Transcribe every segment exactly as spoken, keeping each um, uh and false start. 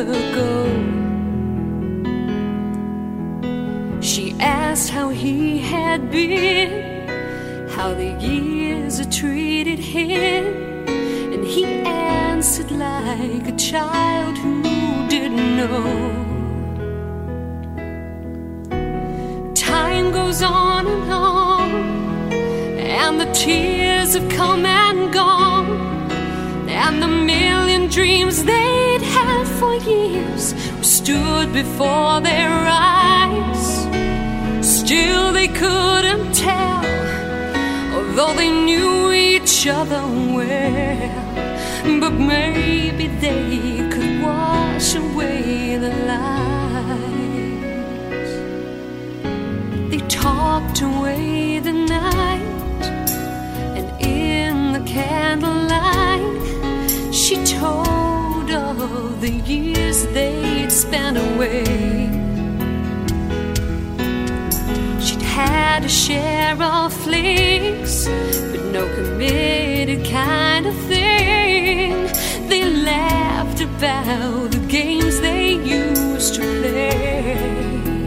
ago. She asked how he had been, how the years had treated him, and he answered like a child who didn't know. Time goes on and on, and the tears have come and gone, and the million dreams they'd had for years stood before their eyes. Still they couldn't tell, although they knew each other well. But maybe they could wash away the lies. They talked away the night, and in the candlelight she told of the years they'd spent away. She'd had a share of flings, but no committed kind of thing. They laughed about the games they used to play.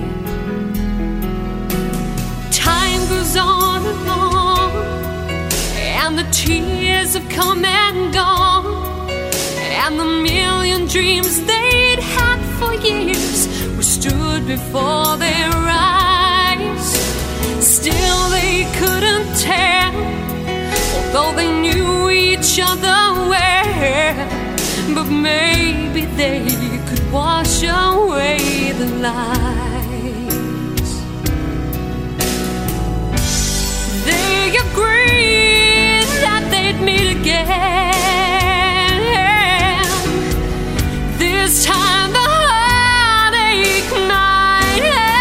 Time goes on and on, and the tears have come and gone, and the million dreams they'd had for years were stood before their eyes. Still they couldn't tell, although they knew each other well. But maybe they could wash away the lies. They agreed that they'd meet again. This time the heartache might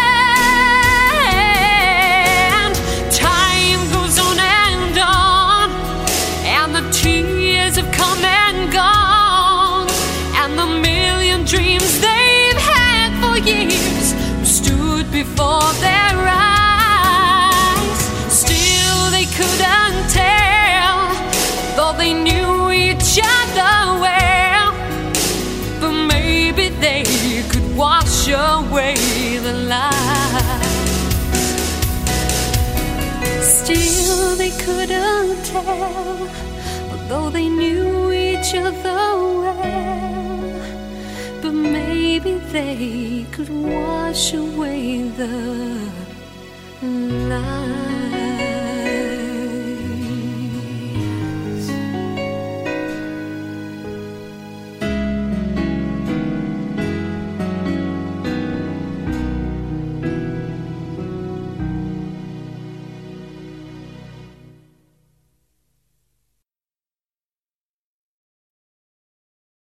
end. Time goes on and on, and the tears have come and gone, and the million dreams they've had for years stood before their eyes. Still they couldn't tell, though they knew each other well. But maybe they could wash away the lies. Still they couldn't tell, although they knew each other well. But maybe they could wash away the lies.